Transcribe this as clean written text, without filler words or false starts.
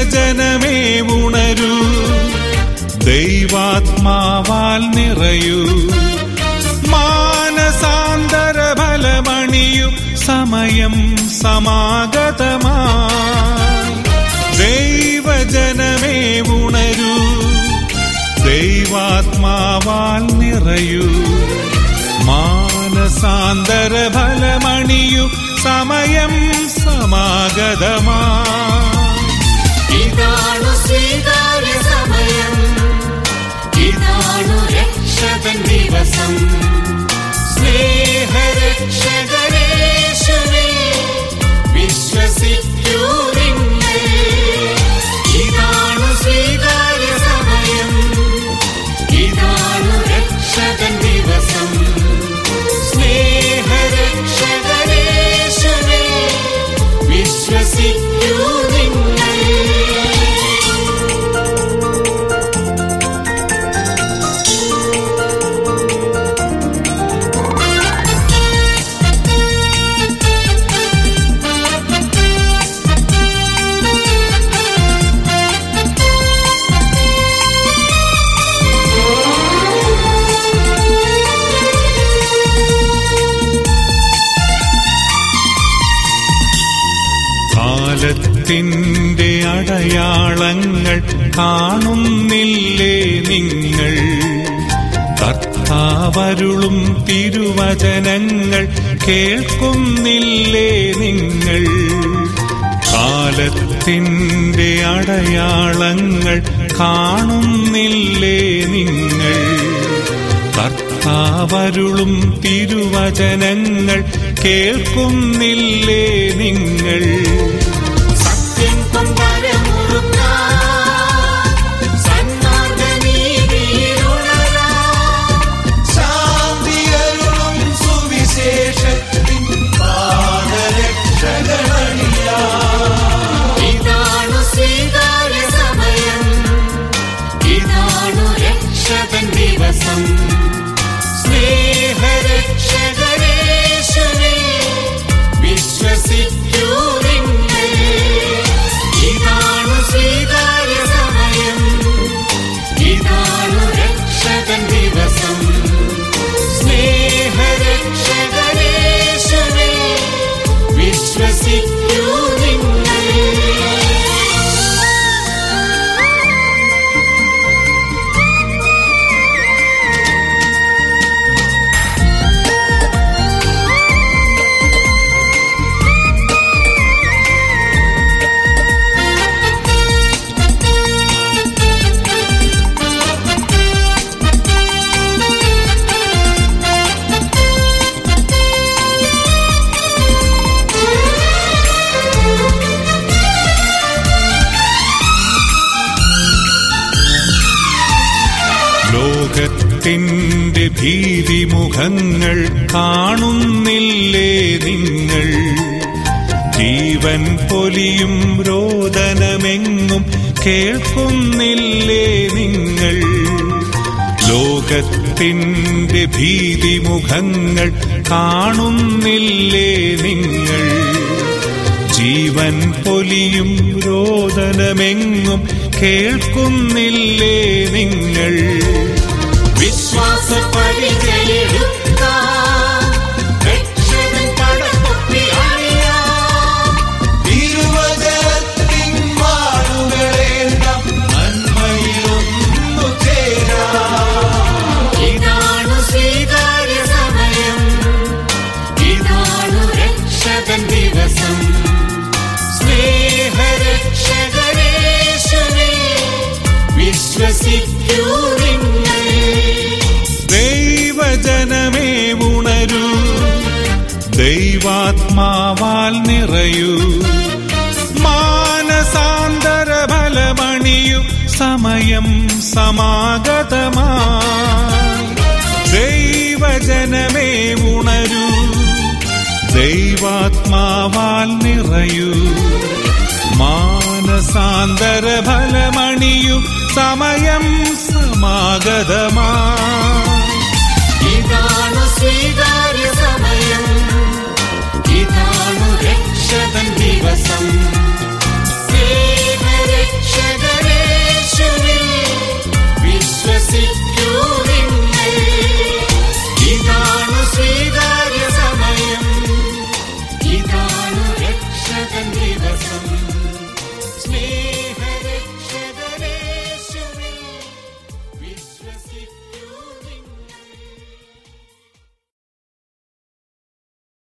ദൈവജനമേ ഉണരൂ, ദൈവാത്മാവാൽ നിറയൂ, മാനസാന്തര ഫലമണിയു സമയം സമാഗതമായി. ദൈവജനമേ ഉണരൂ, ദൈവാത്മാവാൽ നിറയൂ, മാനസാന്തര ഫലമണിയു സമയം സമാഗതമായി. ഇതാണു സ്വീകാര്യ സമയം, ഇതാണു രക്ഷകൻ ദിവസം. സ്നേഹരക്ഷകനേശുവേ വിശ്വസിക്കൂ നിങ്ങൾ. ഇതാണു സ്വീകാര്യ സമയം, ഇതാണു രക്ഷകൻ ദിവസം. സ്നേഹരക്ഷകനേശുവേ വിശ്വസിക്കൂ നിങ്ങൾ. കാലത്തിന്റെ അടയാളങ്ങൾ കാണുന്നില്ലേ നിങ്ങൾ? കർത്താവരുളും തിരുവചനങ്ങൾ കേൾക്കുന്നില്ലേ നിങ്ങൾ? കാലത്തിന്റെ അടയാളങ്ങൾ കാണുന്നില്ലേ നിങ്ങൾ? കർത്താവരുളും തിരുവചനങ്ങൾ കേൾക്കുന്നില്ലേ നിങ്ങൾ? ഇതാണു സ്വീകാര്യ സമയം, ഇതാണു രക്ഷകൻ ദിവസം. സ്നേഹരക്ഷകനേശുവേ വിശ്വസിക്കൂ നിങ്ങൾ. ഇതാണു സ്വീകാര്യ സമയം, ഇതാണു രക്ഷകൻ ദിവസം. സ്നേഹരക്ഷകനേശുവേ വിശ്വസിക്കൂ നിങ്ങൾ. ലോകത്തിന്റെ ഭീതിമുഖങ്ങൾ കാണുന്നില്ലേ നിങ്ങൾ? ജീവൻ പൊലിയും രോദനമെങ്ങും കേൾക്കുന്നില്ലേ നിങ്ങൾ? ലോകത്തിന്റെ ഭീതിമുഖങ്ങൾ കാണുന്നില്ലേ നിങ്ങൾ? ജീവൻ പൊലിയും രോദനമെങ്ങും കേൾക്കുന്നില്ലേ നിങ്ങൾ? വിശ്വാസ പരിചയെടുക്കാം, രക്ഷകൻ പടത്തൊപ്പി അണിയാം. തിരുവചനത്തിൻ വാളുകളേന്താം, നന്മയിലൊന്നു ചേരാം. ഇതാണു സ്വീകാര്യ സമയം, ഇതാണു രക്ഷകൻ ദിവസം. സ്നേഹരക്ഷകനേശുവേ വിശ്വസിക്കൂ നിങ്ങൾ. ദൈവജനമേ ഉണരൂ, ദൈവാത്മാവാൽ നിറയൂ, മാനസാന്തര ഫലമണിയു സമയം സമാഗതമായി. ദൈവജനമേ ഉണരൂ, ദൈവാത്മാവാൽ നിറയൂ, മാനസാന്തര ഫലമണിയു സമയം സമാഗതമായി. ഇതാണു സ്വീകാര്യ